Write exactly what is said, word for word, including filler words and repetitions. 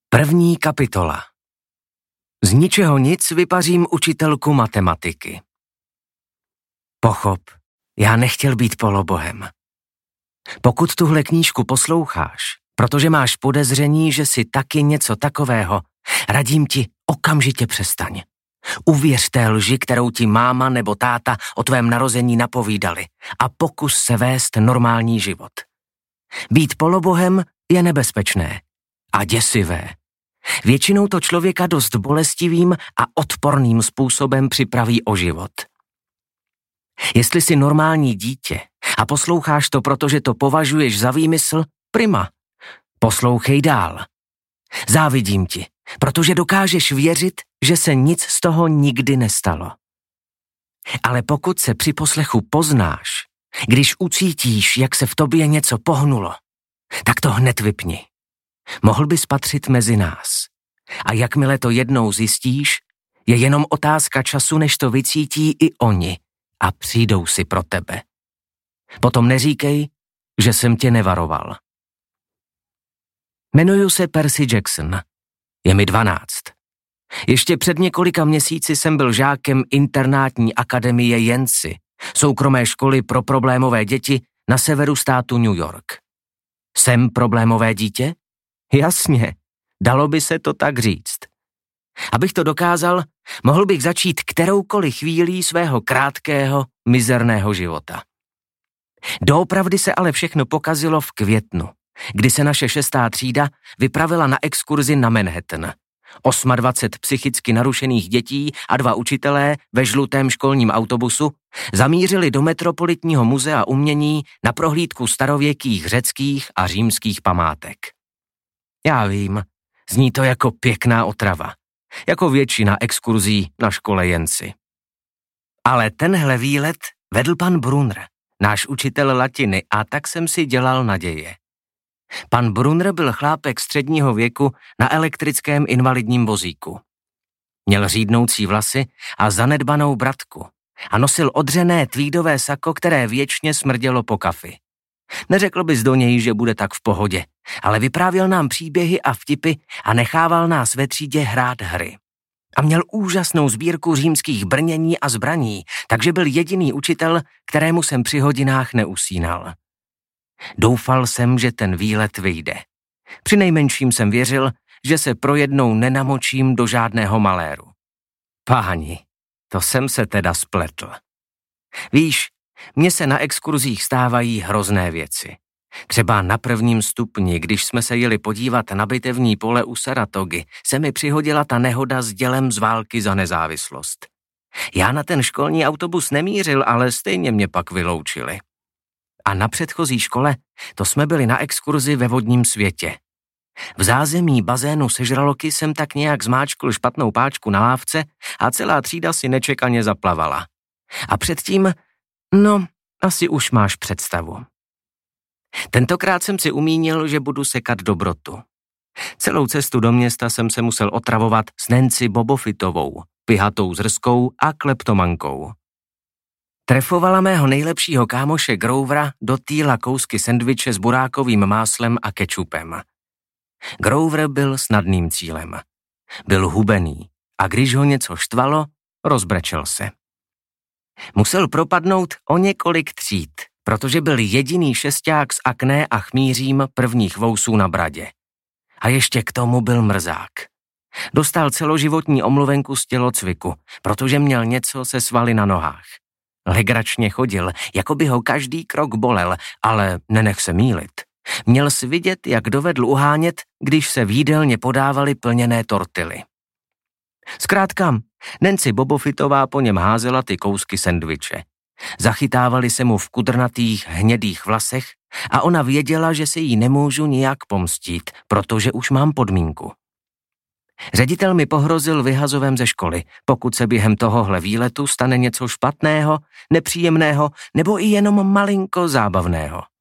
První kapitola. Z ničeho nic vypařím učitelku matematiky. Pochop, já nechtěl být polobohem. Pokud tuhle knížku posloucháš, protože máš podezření, že si taky něco takového, radím ti, okamžitě přestaň. Uvěř té lži, kterou ti máma nebo táta o tvém narození napovídali a pokus se vést normální život. Být polobohem je nebezpečné a děsivé. Většinou to člověka dost bolestivým a odporným způsobem připraví o život. Jestli jsi normální dítě a posloucháš to, protože to považuješ za výmysl, prima. Poslouchej dál. Závidím ti, protože dokážeš věřit, že se nic z toho nikdy nestalo. Ale pokud se při poslechu poznáš, když ucítíš, jak se v tobě něco pohnulo, tak to hned vypni. Mohl bys patřit mezi nás. A jakmile to jednou zjistíš, je jenom otázka času, než to vycítí i oni a přijdou si pro tebe. Potom neříkej, že jsem tě nevaroval. Jmenuji se Percy Jackson. Je mi dvanáct. Ještě před několika měsíci jsem byl žákem internátní akademie Yancey, soukromé školy pro problémové děti na severu státu New York. Jsem problémové dítě? Jasně, dalo by se to tak říct. Abych to dokázal, mohl bych začít kteroukoliv chvílí svého krátkého, mizerného života. Doopravdy se ale všechno pokazilo v květnu, kdy se naše šestá třída vypravila na exkurzi na Manhattan. dvacet osm psychicky narušených dětí a dva učitelé ve žlutém školním autobusu zamířili do Metropolitního muzea umění na prohlídku starověkých řeckých a římských památek. Já vím, zní to jako pěkná otrava, jako většina exkurzí na škole Yancey. Ale tenhle výlet vedl pan Brunner, náš učitel latiny, a tak jsem si dělal naděje. Pan Brunner byl chlápek středního věku na elektrickém invalidním vozíku. Měl řídnoucí vlasy a zanedbanou bratku a nosil odřené tweedové sako, které věčně smrdělo po kafi. Neřekl bys do něj, že bude tak v pohodě, ale vyprávěl nám příběhy a vtipy a nechával nás ve třídě hrát hry. A měl úžasnou sbírku římských brnění a zbraní, takže byl jediný učitel, kterému jsem při hodinách neusínal. Doufal jsem, že ten výlet vyjde. Přinejmenším jsem věřil, že se pro jednou nenamočím do žádného maléru. Páni, to jsem se teda spletl. Víš, mně se na exkurzích stávají hrozné věci. Třeba na prvním stupni, když jsme se jeli podívat na bitevní pole u Saratogy, se mi přihodila ta nehoda s dělem z války za nezávislost. Já na ten školní autobus nemířil, ale stejně mě pak vyloučili. A na předchozí škole to jsme byli na exkurzi ve vodním světě. V zázemí bazénu se žraloky jsem tak nějak zmáčkl špatnou páčku na lávce a celá třída si nečekaně zaplavala. A předtím, no, asi už máš představu. Tentokrát jsem si umínil, že budu sekat dobrotu. Celou cestu do města jsem se musel otravovat s Nancy Bobofitovou, pihatou zrskou a kleptomankou. Trefovala mého nejlepšího kámoše Grovera do týla kousky sendviče s burákovým máslem a kečupem. Grover byl snadným cílem. Byl hubený a když ho něco štvalo, rozbrečel se. Musel propadnout o několik tříd, protože byl jediný šesták s akné a chmířím prvních vousů na bradě. A ještě k tomu byl mrzák. Dostal celoživotní omluvenku z tělocviku, protože měl něco se svaly na nohách. Legračně chodil, jako by ho každý krok bolel, ale nenech se mýlit. Měl si vidět, jak dovedl uhánět, když se v jídelně podávaly plněné tortily. Zkrátka, Nancy Bobofitová po něm házela ty kousky sendviče. Zachytávali se mu v kudrnatých hnědých vlasech a ona věděla, že se jí nemůžu nijak pomstít, protože už mám podmínku. Ředitel mi pohrozil vyhazovem ze školy, pokud se během tohohle výletu stane něco špatného, nepříjemného nebo i jenom malinko zábavného.